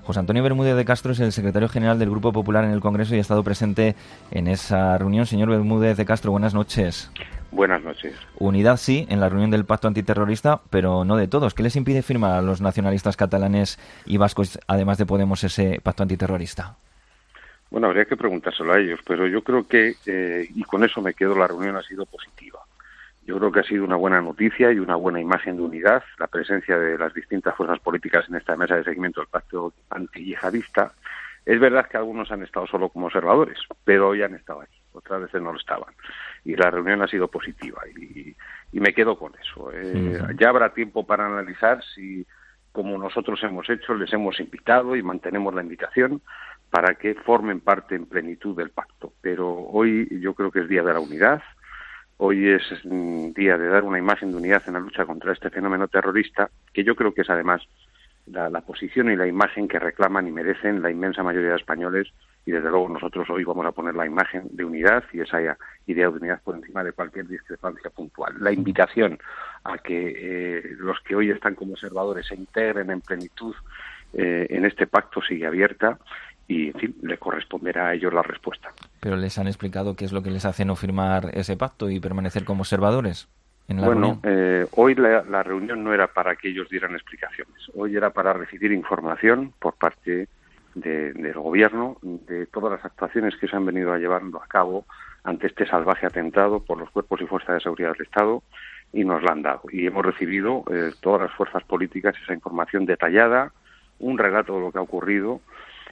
José Antonio Bermúdez de Castro es el secretario general del Grupo Popular en el Congreso y ha estado presente en esa reunión. Señor Bermúdez de Castro, buenas noches. Buenas noches. Unidad sí, en la reunión del pacto antiterrorista, pero no de todos. ¿Qué les impide firmar a los nacionalistas catalanes y vascos, además de Podemos, ese pacto antiterrorista? Bueno, habría que preguntárselo a ellos, pero yo creo que, y con eso me quedo, la reunión ha sido positiva. Yo creo que ha sido una buena noticia y una buena imagen de unidad la presencia de las distintas fuerzas políticas en esta mesa de seguimiento del pacto antiyihadista. Es verdad que algunos han estado solo como observadores, pero hoy han estado aquí, otras veces no lo estaban. Y la reunión ha sido positiva y me quedo con eso. Ya habrá tiempo para analizar si, como nosotros hemos hecho, les hemos invitado y mantenemos la invitación para que formen parte en plenitud del pacto. Pero hoy yo creo que es día de la unidad. Hoy es día de dar una imagen de unidad en la lucha contra este fenómeno terrorista, que yo creo que es además la posición y la imagen que reclaman y merecen la inmensa mayoría de españoles, y desde luego nosotros hoy vamos a poner la imagen de unidad y esa idea de unidad por encima de cualquier discrepancia puntual. La invitación a que los que hoy están como observadores se integren en plenitud en este pacto sigue abierta. Y, en fin, le corresponderá a ellos la respuesta. ¿Pero les han explicado qué es lo que les hace no firmar ese pacto y permanecer como observadores en la reunión? Hoy la reunión no era para que ellos dieran explicaciones. Hoy era para recibir información por parte del Gobierno de todas las actuaciones que se han venido llevando a cabo ante este salvaje atentado por los cuerpos y fuerzas de seguridad del Estado, y nos la han dado. Y hemos recibido todas las fuerzas políticas esa información detallada, un relato de lo que ha ocurrido,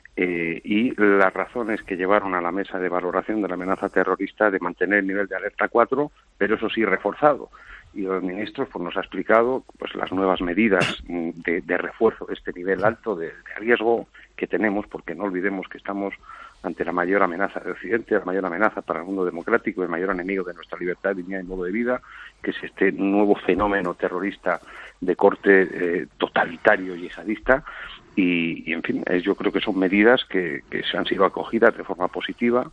y las razones que llevaron a la mesa de valoración de la amenaza terrorista de mantener el nivel de alerta 4, pero eso sí reforzado. Y los ministros nos ha explicado pues las nuevas medidas de refuerzo de este nivel alto de riesgo que tenemos, porque no olvidemos que estamos ante la mayor amenaza de Occidente, la mayor amenaza para el mundo democrático, el mayor enemigo de nuestra libertad, dignidad y modo de vida, que es este nuevo fenómeno terrorista de corte totalitario y yihadista. Y en fin, yo creo que son medidas que se han sido acogidas de forma positiva,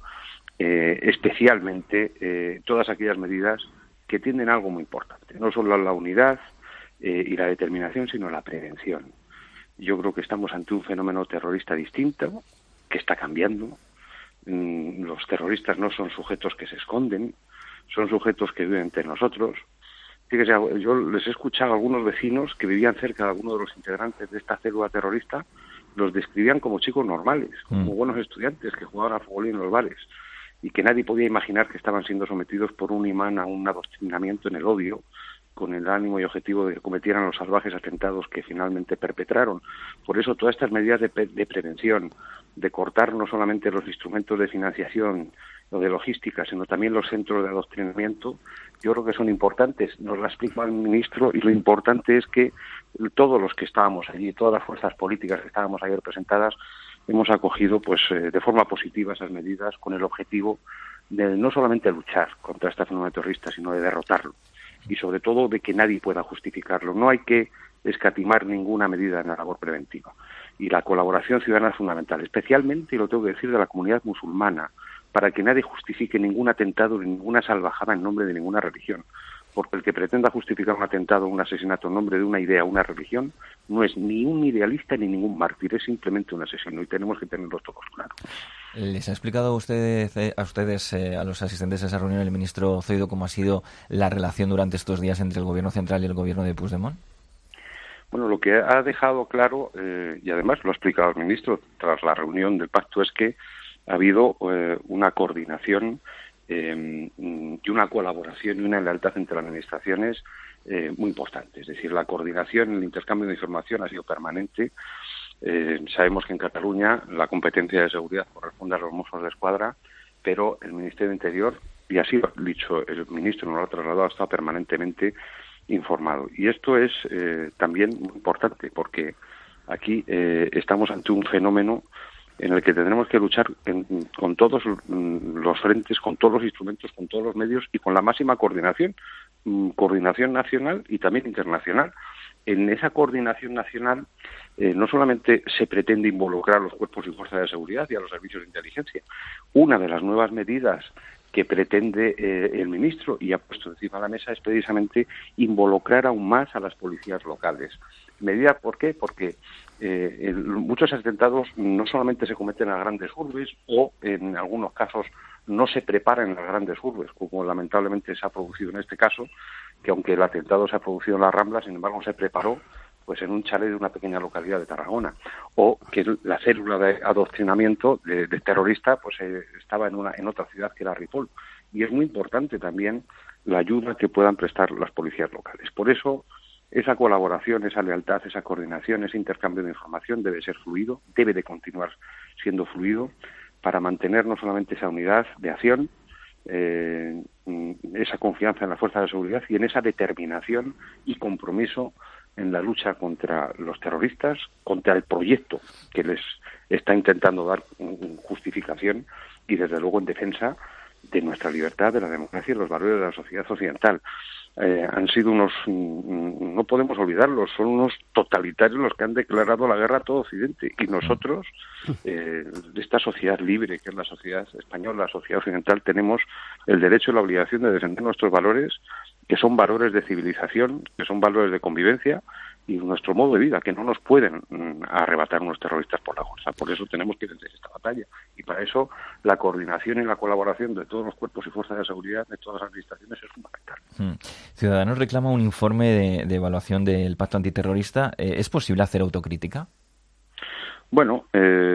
especialmente todas aquellas medidas que tienen algo muy importante, no solo la unidad y la determinación, sino la prevención. Yo creo que estamos ante un fenómeno terrorista distinto, que está cambiando. Los terroristas no son sujetos que se esconden, son sujetos que viven entre nosotros. Fíjese, yo les he escuchado a algunos vecinos que vivían cerca de algunos de los integrantes de esta célula terrorista, los describían como chicos normales, como buenos estudiantes que jugaban a fútbol en los bares, y que nadie podía imaginar que estaban siendo sometidos por un imán a un adoctrinamiento en el odio, con el ánimo y objetivo de que cometieran los salvajes atentados que finalmente perpetraron. Por eso todas estas medidas de prevención, de cortar no solamente los instrumentos de financiación o de logística, sino también los centros de adoctrinamiento, yo creo que son importantes. Nos lo ha explicado el ministro, y lo importante es que todos los que estábamos allí, todas las fuerzas políticas que estábamos ayer representadas, hemos acogido de forma positiva esas medidas con el objetivo de no solamente luchar contra este fenómeno terrorista, sino de derrotarlo. Y sobre todo de que nadie pueda justificarlo. No hay que escatimar ninguna medida en la labor preventiva. Y la colaboración ciudadana es fundamental, especialmente, y lo tengo que decir, de la comunidad musulmana, para que nadie justifique ningún atentado ni ninguna salvajada en nombre de ninguna religión. Porque el que pretenda justificar un atentado o un asesinato en nombre de una idea o una religión no es ni un idealista ni ningún mártir, es simplemente un asesino, y tenemos que tenerlo todos claro. ¿Les ha explicado a ustedes, a los asistentes a esa reunión, el ministro Zoido, cómo ha sido la relación durante estos días entre el gobierno central y el gobierno de Puigdemont? Bueno, lo que ha dejado claro, y además lo ha explicado el ministro tras la reunión del pacto, es que ha habido una coordinación y una colaboración y una lealtad entre las administraciones muy importante. Es decir, la coordinación, el intercambio de información ha sido permanente. Sabemos que en Cataluña la competencia de seguridad corresponde a los Mossos de Escuadra, pero el Ministerio de Interior, y así lo ha dicho el ministro, nos lo ha trasladado, está permanentemente informado. Y esto es también muy importante, porque aquí estamos ante un fenómeno en el que tendremos que luchar con todos los frentes, con todos los instrumentos, con todos los medios y con la máxima coordinación nacional y también internacional. En esa coordinación nacional no solamente se pretende involucrar a los cuerpos y fuerzas de seguridad y a los servicios de inteligencia. Una de las nuevas medidas que pretende el ministro y ha puesto encima de la mesa es precisamente involucrar aún más a las policías locales. ¿Medida por qué? Porque muchos atentados no solamente se cometen en las grandes urbes o en algunos casos no se preparan en las grandes urbes, como lamentablemente se ha producido en este caso, que aunque el atentado se ha producido en la Rambla, sin embargo se preparó pues en un chalet de una pequeña localidad de Tarragona, o que la célula de adoctrinamiento de terrorista pues estaba en otra ciudad que era Ripoll. Y es muy importante también la ayuda que puedan prestar las policías locales. Por eso esa colaboración, esa lealtad, esa coordinación, ese intercambio de información debe ser fluido, debe de continuar siendo fluido para mantener no solamente esa unidad de acción, esa confianza en las fuerzas de seguridad y en esa determinación y compromiso en la lucha contra los terroristas, contra el proyecto que les está intentando dar justificación y desde luego en defensa de nuestra libertad, de la democracia y los valores de la sociedad occidental. Han sido unos, no podemos olvidarlos, son unos totalitarios los que han declarado la guerra a todo Occidente. Y nosotros, de esta sociedad libre, que es la sociedad española, la sociedad occidental, tenemos el derecho y la obligación de defender nuestros valores, que son valores de civilización, que son valores de convivencia y nuestro modo de vida, que no nos pueden arrebatar unos terroristas por la fuerza. Por eso tenemos que vencer esta batalla. Y para eso la coordinación y la colaboración de todos los cuerpos y fuerzas de seguridad de todas las administraciones es fundamental. Ciudadanos reclama un informe de evaluación del pacto antiterrorista. ¿Es posible hacer autocrítica? Bueno,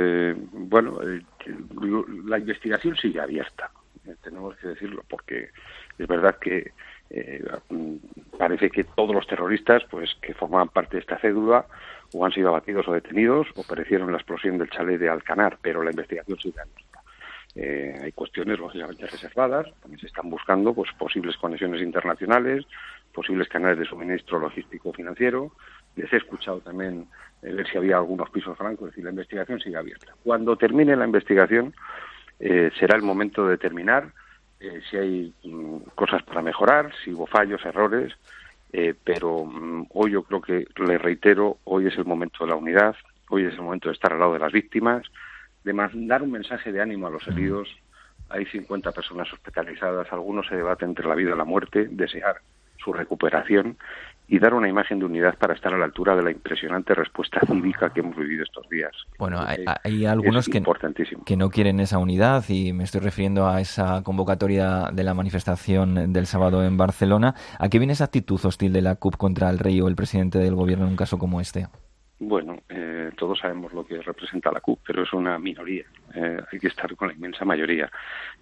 la investigación sigue abierta. Tenemos que decirlo, porque es verdad que parece que todos los terroristas pues que formaban parte de esta cédula o han sido abatidos o detenidos o perecieron en la explosión del chalet de Alcanar, pero la investigación sigue abierta. Hay cuestiones lógicamente reservadas, también se están buscando pues posibles conexiones internacionales, posibles canales de suministro logístico financiero. Les he escuchado también ver si había algunos pisos francos, es decir, la investigación sigue abierta. Cuando termine la investigación será el momento de determinar si hay cosas para mejorar, si hubo fallos, errores, pero hoy yo creo que, le reitero, hoy es el momento de la unidad, hoy es el momento de estar al lado de las víctimas, de mandar un mensaje de ánimo a los heridos. Hay 50 personas hospitalizadas, algunos se debaten entre la vida y la muerte, desear su recuperación y dar una imagen de unidad para estar a la altura de la impresionante respuesta cívica que hemos vivido estos días. Bueno, hay algunos que no quieren esa unidad y me estoy refiriendo a esa convocatoria de la manifestación del sábado en Barcelona. ¿A qué viene esa actitud hostil de la CUP contra el rey o el presidente del gobierno en un caso como este? Bueno, todos sabemos lo que representa la CUP, pero es una minoría. Hay que estar con la inmensa mayoría.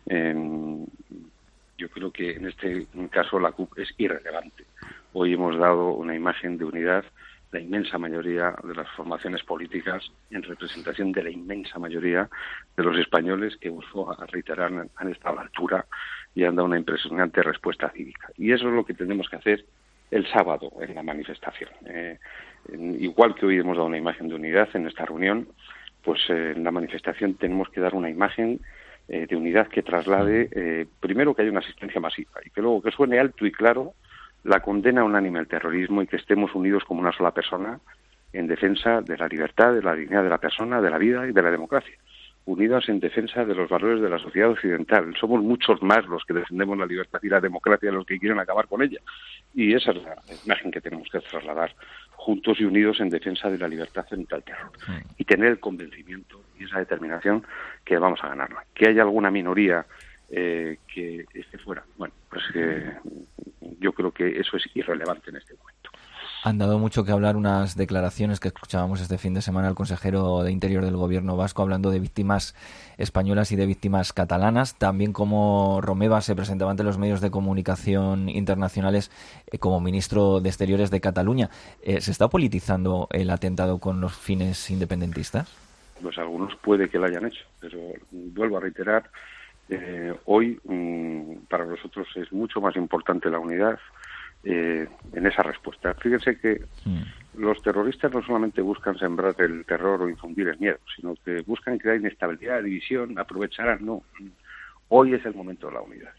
Yo creo que en este caso la CUP es irrelevante. Hoy hemos dado una imagen de unidad, la inmensa mayoría de las formaciones políticas, en representación de la inmensa mayoría de los españoles que, a reiterar, han estado a la altura y han dado una impresionante respuesta cívica. Y eso es lo que tenemos que hacer el sábado en la manifestación. Igual que hoy hemos dado una imagen de unidad en esta reunión, pues en la manifestación tenemos que dar una imagen de unidad que traslade, primero, que haya una asistencia masiva y que luego que suene alto y claro la condena unánime al terrorismo y que estemos unidos como una sola persona en defensa de la libertad, de la dignidad de la persona, de la vida y de la democracia. Unidos en defensa de los valores de la sociedad occidental. Somos muchos más los que defendemos la libertad y la democracia, los que quieren acabar con ella. Y esa es la imagen que tenemos que trasladar, juntos y unidos en defensa de la libertad frente al terror. Y tener el convencimiento y esa determinación que vamos a ganarla. Que haya alguna minoría que esté fuera. Bueno, pues yo creo que eso es irrelevante en este momento. Han dado mucho que hablar unas declaraciones que escuchábamos este fin de semana al consejero de Interior del Gobierno vasco hablando de víctimas españolas y de víctimas catalanas, también como Romeva se presentaba ante los medios de comunicación internacionales como ministro de Exteriores de Cataluña. ¿Se está politizando el atentado con los fines independentistas? Pues algunos puede que lo hayan hecho, pero vuelvo a reiterar, hoy para nosotros es mucho más importante la unidad en esa respuesta. Fíjense que los terroristas no solamente buscan sembrar el terror o infundir el miedo, sino que buscan crear inestabilidad, división, aprovecharán. No, hoy es el momento de la unidad.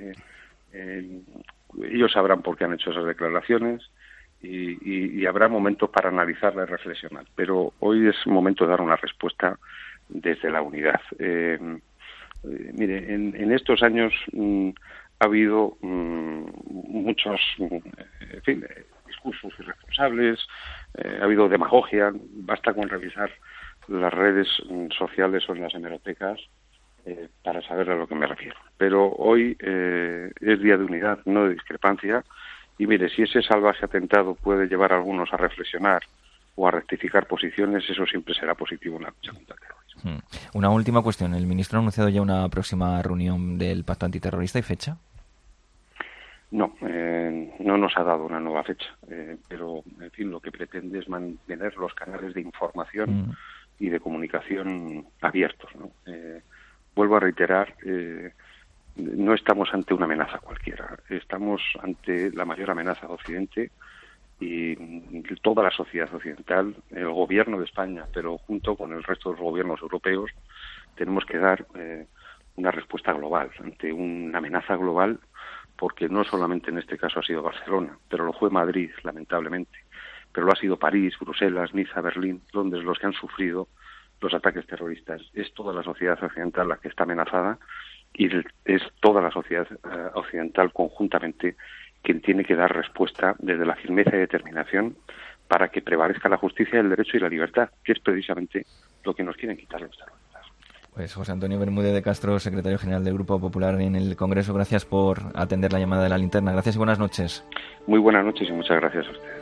Ellos sabrán por qué han hecho esas declaraciones y habrá momentos para analizarla y reflexionar, pero hoy es momento de dar una respuesta desde la unidad. Mire, en estos años ha habido muchos, en fin, discursos irresponsables, ha habido demagogia. Basta con revisar las redes sociales o en las hemerotecas para saber a lo que me refiero. Pero hoy es día de unidad, no de discrepancia, y mire, si ese salvaje atentado puede llevar a algunos a reflexionar o a rectificar posiciones, eso siempre será positivo en la lucha contra el terrorismo. Una última cuestión. ¿El ministro ha anunciado ya una próxima reunión del pacto antiterrorista y fecha? No, no nos ha dado una nueva fecha, pero, en fin, lo que pretende es mantener los canales de información y de comunicación abiertos, ¿no? Vuelvo a reiterar, no estamos ante una amenaza cualquiera, estamos ante la mayor amenaza de Occidente y toda la sociedad occidental, el gobierno de España, pero junto con el resto de los gobiernos europeos, tenemos que dar una respuesta global ante una amenaza global, porque no solamente en este caso ha sido Barcelona, pero lo fue Madrid, lamentablemente, pero lo ha sido París, Bruselas, Niza, Berlín, Londres, los que han sufrido los ataques terroristas. Es toda la sociedad occidental la que está amenazada y es toda la sociedad occidental conjuntamente quien tiene que dar respuesta desde la firmeza y determinación para que prevalezca la justicia, el derecho y la libertad, que es precisamente lo que nos quieren quitar los terroristas. Pues José Antonio Bermúdez de Castro, secretario general del Grupo Popular en el Congreso, gracias por atender la llamada de La Linterna. Gracias y buenas noches. Muy buenas noches y muchas gracias a ustedes.